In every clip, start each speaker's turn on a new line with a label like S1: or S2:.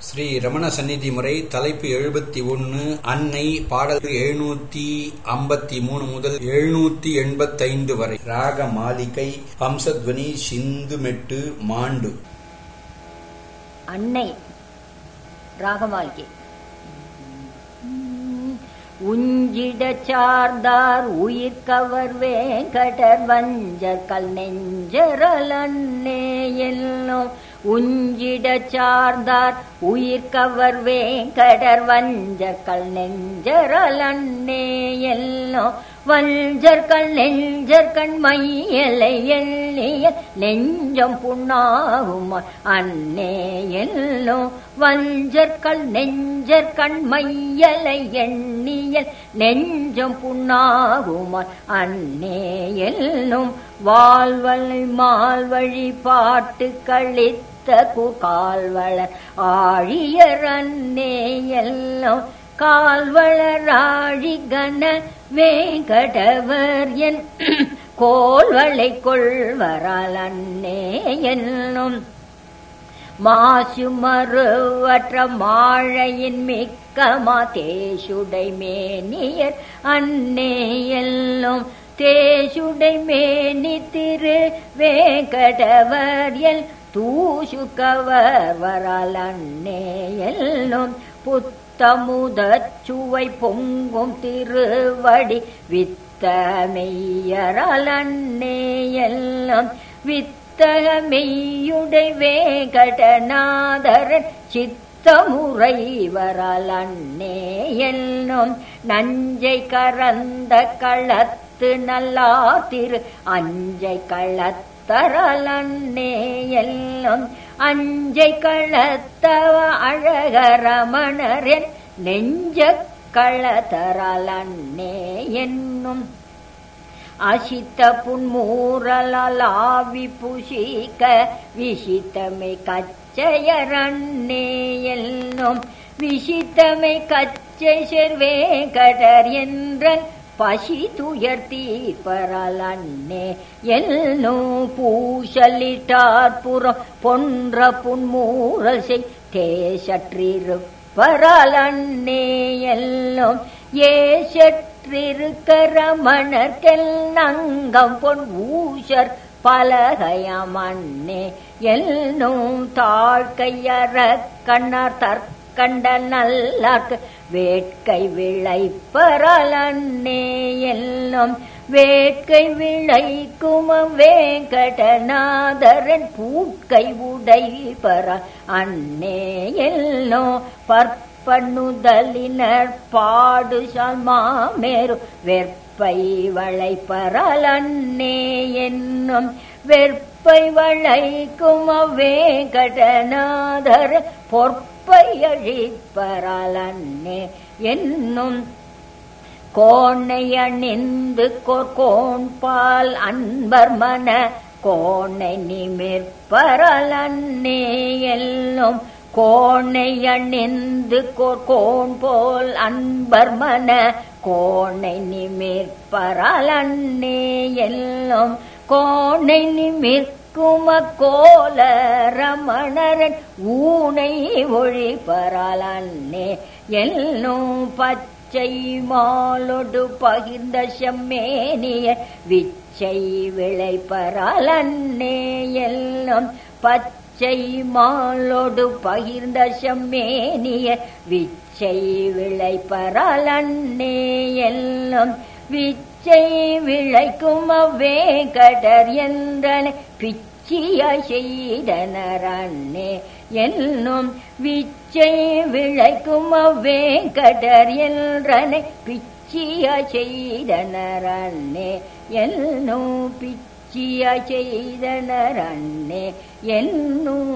S1: ஸ்ரீ ரமண சந்நிதி முறை தலைப்பு 71 அன்னை பாடல் 753 முதல் 785 வரை. ராக மாலிகை ஹம்சத்வனி சிந்து மெட்டு மாண்டு.
S2: அன்னை ராகமாலிகை. உஞ்சிட சார்ந்தார் உயிர்கவர் வேங்கடர் வஞ்சர் கல் நெஞ்சரல் அன்னே எல்லும். உஞ்சிட சார்ந்தார் உயிர்கவர் வேங்கடர் வஞ்சர் கல் நெஞ்சரல் அன்னே எல்லும். வஞ்சர்கள் நெஞ்சற்கண் மையலை எண்ணிய நெஞ்சம் புண்ணாகும் அன்னே எல்லும். வஞ்சர்கள் நெஞ்சற்கண் மையலை எண்ணிய நெஞ்சம் புண்ணாகும் அன்னே எல்லும். வாழ்வழி மால்வழி பாட்டு கழித்த கால்வளர் ஆழியர் அன்னே எல்லும். கால்வளராழி கன வேங்கடவர் என் கோல்வளை கொள்வரால் அன்னே என்னும். மாசு மறுவற்ற மாழையின் மிக்கமா தேசுடை மேனியர் அன்னே எல்லும். தேசுடை மேனி திரு வேங்கடவர் எல் தூசுகவர் வரால் அன்னே எல்லும். புத்தமுதச்சுவை பொங்கும் திருவடி வித்தமெய்யரால் அன்னே எல்லும். வித்தகமெய்யுடை வேங்கடநாதரன் சித்தமுறை வரால் அன்னே எல்லும். நஞ்சை கரந்த களத்து நல்லா திரு அஞ்சை களத்தரால் அன்னே எல்லும். அஞ்சை களத்தவ அழகரமணரின் நெஞ்ச களத்தரால் அன்னே என்னும். அசித்த புன்மூரலால் ஆவி புஷிக்க விசித்தமை கச்சையர் அன்னே என்னும். விசித்தமை கச்சை செர்வேங்கடர் என்றன் பசி துயர் தீர்ப்பரால் அன்னே எல்லும். பூசலிட்டார் புறம் பொன்ற புன்மூரல் செய் தேசற்றிருப்பரால் அன்னே எல்லும். ஏசற்றிருக்க ரமணர்கெல் நங்கம் பொன் ஊசர் பலகையாம் அன்னே எல்லும். தாழ்கையற கண்ணார் தற்கண்ட நல்லார்க்கு வேட்கை விளைப்பரால் அன்னே எல்லும். வேட்கை விளைக்கும் வேங்கடநாதரன் பூட்கை உடைப்பரால் அன்னே எல்லும். பற்பண்ணுதலினர் பாடுசால் மாமேரு வெற்பை வளைப்பரால் அன்னே என்னும். வெற்பை வளைக்கும் வேங்கடநாதரன் பொற்பை அழிப்பரால் அன்னே என்னும். கோணை அணிந்து கோண்பால் அன்பர் மன கோணை நிமிர்ப்பரால் அன்னே எல்லும். கோணை அணிந்து கோண்போல் அன்பர் மன கோணை நிமிர்ப்பரால் அன்னே எல்லும். கோணை நிமிர்க்கும் கோல ரமணரன் ஊனை ஒழிப்பரால் அன்னே எல்லும். பச்சை மாலொடு பகிர்ந்த செம்மேனிய விச்சை விளைப்பரால் அன்னே எல்லும். பச்சை மாலொடு பகிர்ந்த செம்மேனிய விச்சை விளைப்பரால் அன்னே எல்லும். விச்சை விளைக்கும் வேங்கடர் என்றனை பிச்சிய செய்தனர் அன்னே என்னும். விச்சை விளைக்கும் வேங்கடர் என்றனை பிச்சிய செய்தனர் அன்னே என்னும். பிச்சிய செய்தனர் அன்னே என்னும்.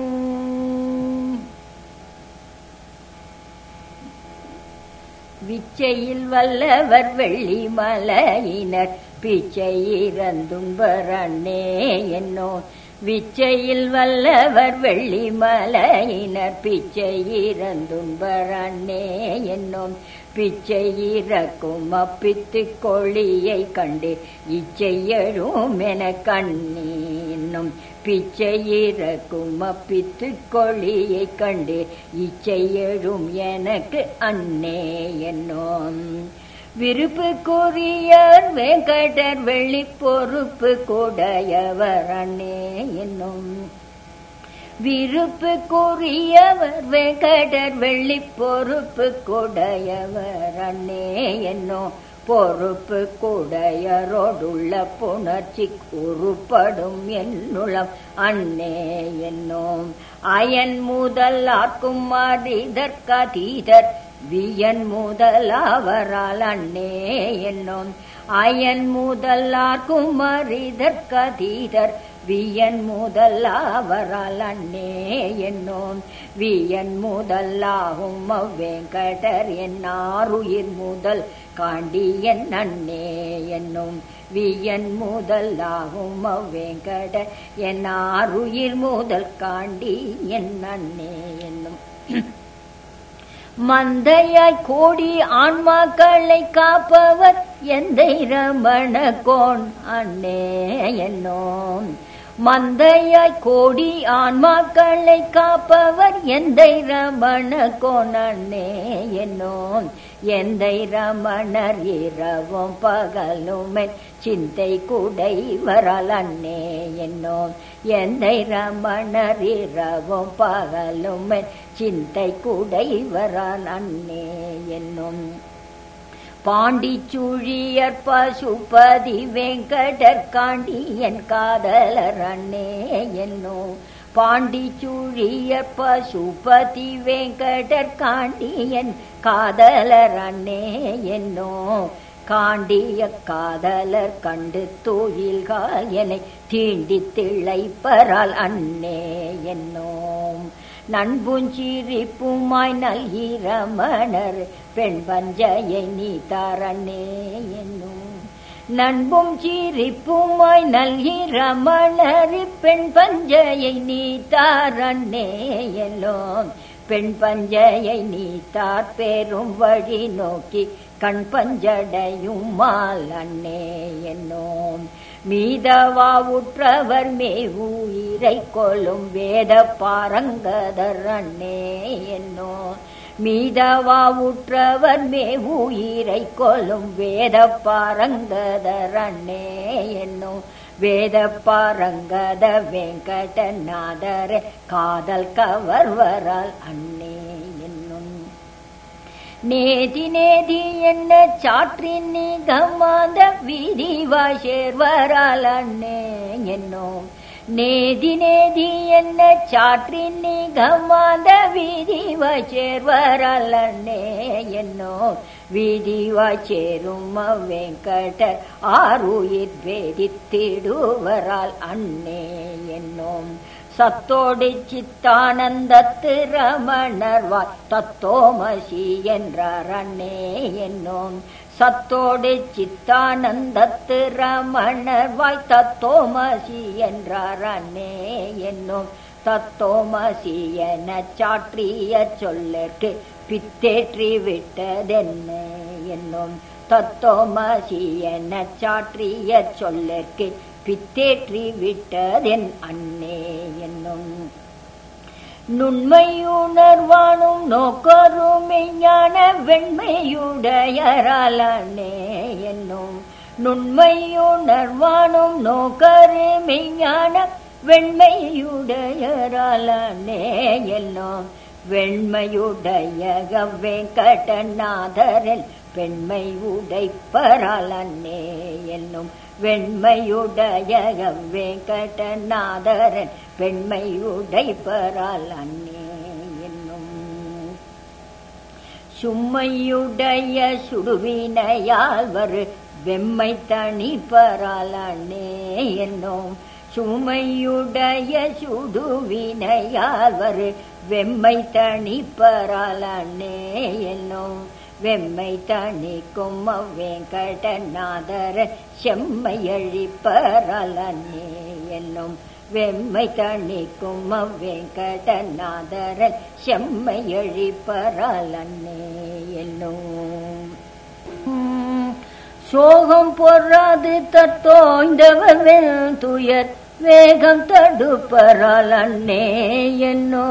S2: விச்சையில் வல்லவர் வெள்ளி மலையினர் பிச்சை இறந்தும்பர் அன்னே என்னோ. விச்சையில் வல்லவர் வெள்ளிமலையினர் பிச்சை இறந்துண்பர் அண்ணே என்னும் பிச்சை இறக்கும் அப்பித்து கொழியை கண்டு இச்சை எழும் என கண்ணீன்னும் பிச்சை இறக்கும் அப்பித்து கொழியை கண்டு இச்சை எழும் எனக்கு அண்ணே என்னும் விருப்புக்குரியர் வெங்கடர் வெள்ளி பொறுப்பு கூடையவர் அண்ணே என்னும் விருப்புக்குரியவர் வெங்கடர் வெள்ளி பொறுப்பு கூடையவர் அண்ணே என்னும் பொறுப்பு கூடையரோடுள்ள புணர்ச்சி உருப்படும் என்னுளம் அண்ணே என்னும் அயன் முதலார்க்கும் அறிதற்கதீதர் வியன் முதலாவரால் அண்ணே என்னும் அயன் முதலார்க்கும் அறிதற்கதீதர் வியன் முதலாவரால் அண்ணே என்னும் வியன் முதலாகும் அவ்வேங்கடர் என்னாருயிர் முதல் காண்டி என் அண்ணே என்னும் வியன் முதலாகும் அவ்வேங்கடர் என்னாருயிர் முதல் காண்டி என் அண்ணே என்னும் மந்தையாய் கோடி ஆன்மாக்களை காப்பவர் எந்தை ரமண கோன் அண்ணே என்னும் மந்தையாய் கோடி ஆன்மாக்களை காப்பவர் எந்தை ரமண கோன் அண்ணே என்னும் எந்தை ரமணர் இரவும் பகலுமே சிந்தை குடைவரால் அண்ணே என்னும் எந்தை ரமணர் இரவும் பகலுமே சிந்தை குடைவரால் அண்ணே என்னும் பாண்டிச்சூழியர் பசுபதி வெங்கடர் காண்டி என் காதலர் அண்ணே என்னும் பாண்டிச்சூழியர் பசுபதி வெங்கடர் காண்டி என் காதலர் அண்ணே என்னும் காண்டிய காதலர் கண்டு தோயில்கால் என்னை தீண்டி திளைப்பரால் அண்ணே என்னும் நண்புஞ்சிரிப்புமாய் நல்கி ரமணர் பெண் பஞ்சையை நீ தாரண்ணே என்னும் நண்பும் சிரிப்புமாய் நல்கி ரமணர் பெண் பஞ்சையை நீ தாரண்ணே எல்லோம் பெண் பஞ்சையை நீ தார் பெரும் வழி நோக்கி கண் பஞ்சடையும் மால் அண்ணே என்னோம் மீதவா உற்றவர் மேவுயிரை கொள்ளும் வேத பாரங்கதர் அண்ணே என்னோம் மீதவா உற்றவர் மேவுயிரை கொள்ளும் வேத பாரங்கதர் அண்ணே என்னோம் வேத பாரங்கத வெங்கடநாதர காதல் கவர்வரால் அண்ணே என்னும் நேதி நேதி என்ன சாற்றின் நிகமாத வீதிவாய் சேர்வரால் அண்ணே என்னும் நேதி நேதி என்ன சாற்றின் நிகமாத வீதிவாய் சேர்வரால் அண்ணே என்னும் வீதிவாய் சேரும் வெங்கடர் ஆருயிர் வேதித்திடுவரால் அண்ணே என்னும் சத்தோடு சித்தானந்தத்து ரமணர்வாய் தத்தோமசி என்றார் அண்ணே என்னும் சத்தோடு சித்தானந்தத்து ரமணர்வாய் தத்தோமசி என்றார் அண்ணே என்னும் தத்தோமசி என சாற்றிய சொல்லற்கு பித்தேற்றி விட்டதென்ன என்னும் தத்தோமசி என சாற்றிய சொல்லற்கு பித்தேற்றி விட்டதென் அண்ணே என்னும் நுண்மையுணர்வானும் நோக்கருமை ஞான வெண்மையுடையரால் அண்ணே என்னும் நுண்மையுணர்வானும் நோக்கருமை ஞான வெண்மையுடையரால் அண்ணே என்னும் வெண்மையுடைய வெங்கடநாதரில் பெண்மை உடைப்பரால் அண்ணே என்னும் வெண்மையுடைய வெங்கடநாதரன் பெண்மை உடைப்பரால் அண்ணே என்னும் சும்மையுடைய சுடுவினையால் வரு வெம்மை தணிப்பரால் அண்ணே என்னும் சுமையுடைய சுடுவினையால் வரு வெம்மை தணிப்பரால் அண்ணே என்னும் வெம்மை தணிக்கும் வெங்கடநாதர செம்மையழிப்பரால் அண்ணே என்னும் வெம்மை தணிக்கும் அவ்வேங்கடநாதரன் செம்மை எழிப்பரால் அன்னே என்னும். சோகம் பொறாது தத்தோய்ந்தவர் துயர் வேகம் தடுப்பரால் அன்னே என்னோ.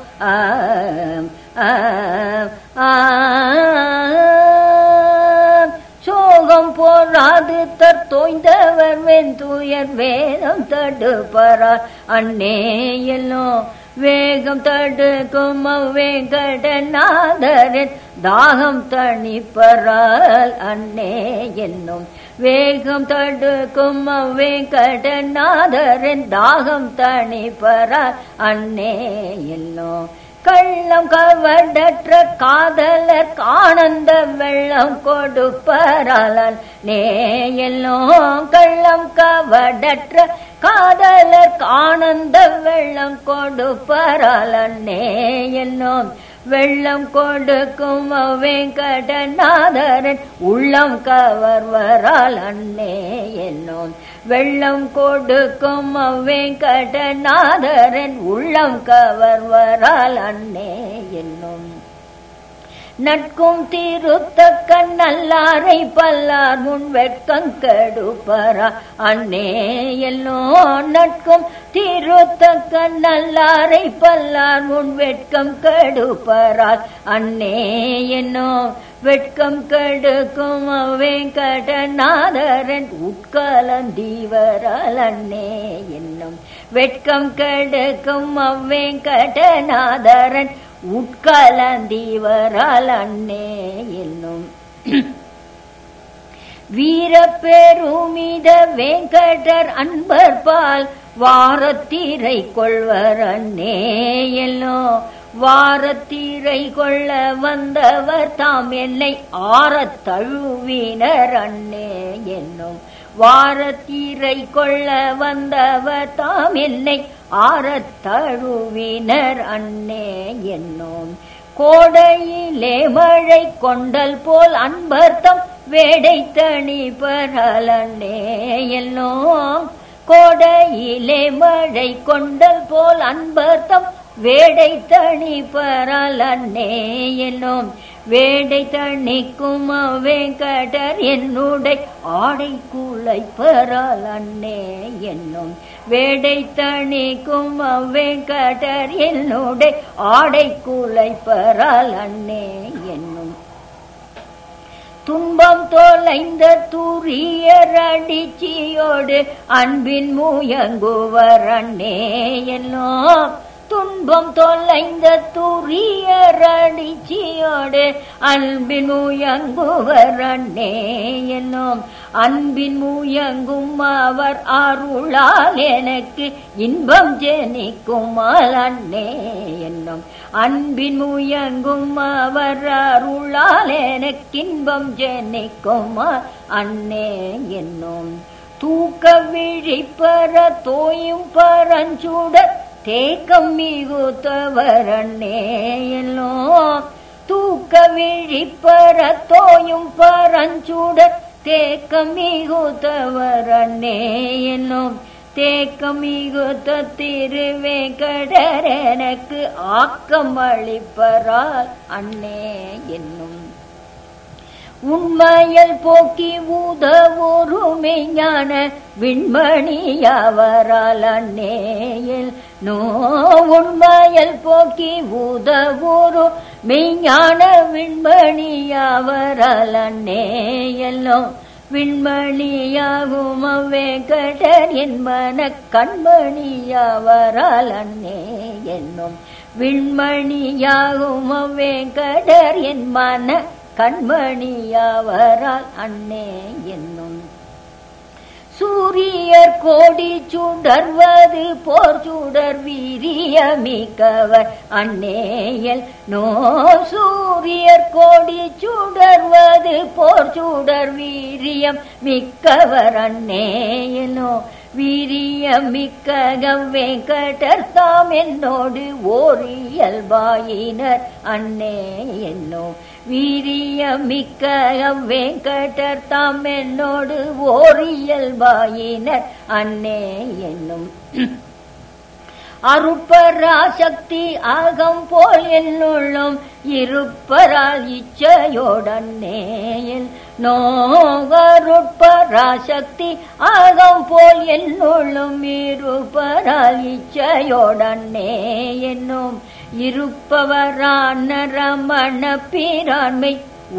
S2: சோகம் போராது தத்தோய்ந்தவர் வெந்துயர் வேகம் தடுப்பரால் அன்னே என்னோ. வேகம் தடுக்கும் அவ்வேங்கடநாதரின் தாகம் தணிப்பரால் அன்னே என்னும். வேகம் தடுக்கும் அவ்வேங்கடநாதரின் தாகம் தணிப்பரால் அன்னே என்னும். கள்ளம் கவடற்ற காதலர் ஆனந்த வெள்ளம் கொடுப்பரால் நேயெல்லாம். கள்ளம் கவடற்ற காதலர் ஆனந்த வெள்ளம் கொடுப்பரால் நேயெல்லாம். வெள்ளம் கொடுக்கும் அவ்வேங்கடநாதரன் உள்ளம் கவர்வரால் அன்னே என்னும். வெள்ளம் கொடுக்கும் அவ்வேங்கடநாதரன் உள்ளம் கவர்வரால் அன்னே என்னும். நட்கும் திருத்தக்க நல்லாரை பல்லார் முன் வெட்கம் கெடுப்பரா அன்னே எல்லோ. நட்கும் திருத்தக்க நல்லாரை பல்லார் முன் வெட்கம் கெடுப்பரால் அன்னே என்னோ. வெட்கம் கெடுக்கும் அவ்வேங்கடநாதரன் உட்கலந்தீவரால் அன்னே என்னும். வெட்கம் கெடுக்கும் அவ்வேங்கடநாதரன் உட்கலந்தீவரால் அன்னே என்னும். வீர பெருமித வேங்கடர் அன்பர் பால் வாரத்தீரை கொள்வர் அன்னே எல்லோ. வாரத்தீரை கொள்ள வந்தவர் தாம் என்னை ஆரத் தழுவினர் அன்னே என்னும். வாரத்தீரை கொள்ள வந்தவர் தாம் என்னை ஆரத் தழுவினர் அன்னே என்னும். கோடையிலே மழை கொண்டல் போல் அன்பர்த்தம் வேடை தணிப்பரால் அன்னே எல்லோம். கோடையிலே மழை கொண்டல் போல் அன்பர்த்தம் வேடை தணிப்பரால் அன்னே என்னும். வேடை தணிக்கும் அவ்வேங்கடர் என்னுடைய ஆடை குலைப்பரால் அன்னே என்னும். வேடை தணிக்கும் அவ்வேங்கடர் என்னுடைய ஆடை குலைப்பரால் அன்னே என்னும். துன்பம் தொலைந்த துரியர் அடிச்சியோடு அன்பின் முயங்குவர் அன்னே என்னோ. துன்பம் தொலைந்த துரியர் அடிச்சியோடு அன்பின் முயங்குவர் அன்னே என்னும். அன்பின் முயங்கும் அவர் அருளால் எனக்கு இன்பம் ஜெனிக்கும் அன்னே என்னும். அன்பின் முயங்கும் அவர் அருளால் எனக்கு இன்பம் ஜெனிக்கும் அன்னே என்னும். தூக்க விழிப்பர தோயும் பரஞ்சுடர் தேக்கம் மிகுத்தவர் அன்னே எல்லோ. தூக்க விழிப்பர தோயும் பரஞ்சுடர் தேக்கம் மிகுத்தவர் அன்னே என்னும். தேக்கம் மிகுத்த திருவேங்கடர் எனக்கு ஆக்கம் அளிப்பரால் அன்னே என்னும். உண்மையல் போக்கி உதவுருமை ஞான விண்மணியவரால் அன்னேயில் நோ. உண்மையல் போக்கி உதவுரு மெய்ஞான விண்மணியவரால் அன்னேயல்லோ. விண்மணியாகும் அவ்வேங்கடர் என் மன கண்மணியவரால் அன்னே என்னும். விண்மணியாகும் அவ்வேங்கடர் என் மன கண்மணியவரால் அன்னே என்னும். சூரியர் கோடி சுடர்வது போர் சுடர் வீரியமிக்கவர் அன்னேயல் நோ. சூரியர் கோடி சுடர்வது போர் சுடர் வீரியம் மிக்கவர் அன்னேயலோ. வீரியம் மிக்க வெங்கடர் தாம் என்னோடு ஓர் இயல்பாயினர் அன்னே என்னோ. வீரியமிக்க வெங்கடர் தாம் என்னோடு ஓர் இயல்பாயினர் அன்னே என்னும். அருட்பராசக்தி அகம் போல் என்னுள்ளும் இருப்பரால் இச்சையோடன்னேயில் நோகருட்பராசக்தி அகம் போல் என்னுள்ளும் இருப்பரால் இச்சையோடன்னே என்னும் இருப்பவரான ரமண பிரான்மை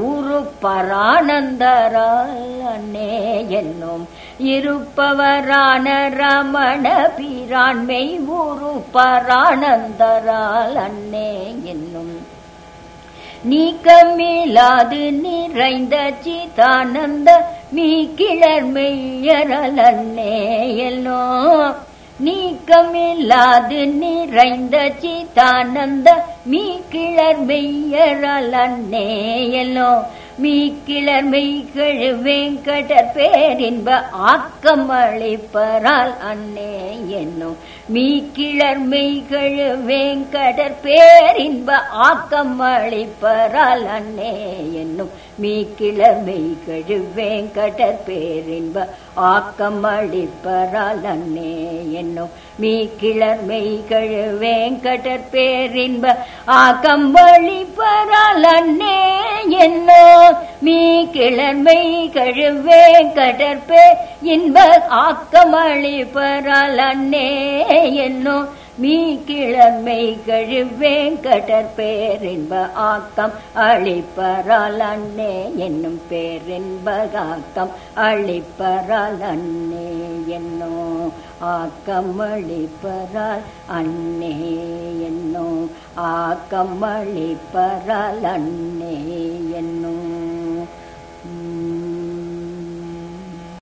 S2: உருப்பரானந்தரால் அன்னே என்னும் இருப்பவரான ரமண பிரான்மை உருப்பரானந்தரால் அன்னே என்னும் நீக்கமில்லாது நிறைந்த சிதானந்த மீ கிளர்மெய்யரல் அன்னே எல்லோ நீக்கமில்லாது நிறைந்த சிதானந்த மீ கிளர்மெய்யரல் அன்னே எல்லோ மீ கிளர்மெய்கள் வெங்கடர் பேரின்ப ஆக்கமளிப்பரால் அன்னே என்னும் மீ கிளர்மெய்கள் வெங்கடர் பேரின்ப ஆக்கமளிப்பரால் அன்னே என்னும் மீ கிளர்மெய்கள் வெங்கடர் பேரின்ப ஆக்கமளிப்பரால் அன்னே என்னும் மீ கிளர்மெய்கள் வெங்கடர் பேரின்ப ஆக்கமளிப்பரால் அன்னே என்னோ மீ கிளர்மெய்கள் வெங்கடற்பே இன்ப ஆக்கமளிப்பரால் அன்னே என்னோ மீ கிளர்மெய்கள் வெங்கடர் பேரின்ப ஆக்கம் அளிப்பரால் அன்னே என்னும் பேரின்ப ஆக்கம் அளிப்பரால் அன்னே என்னோ ஆக்கமளிப்பரால் அன்னே என்னோ ஆக்கமளிப்பரால் அன்னே என்னோ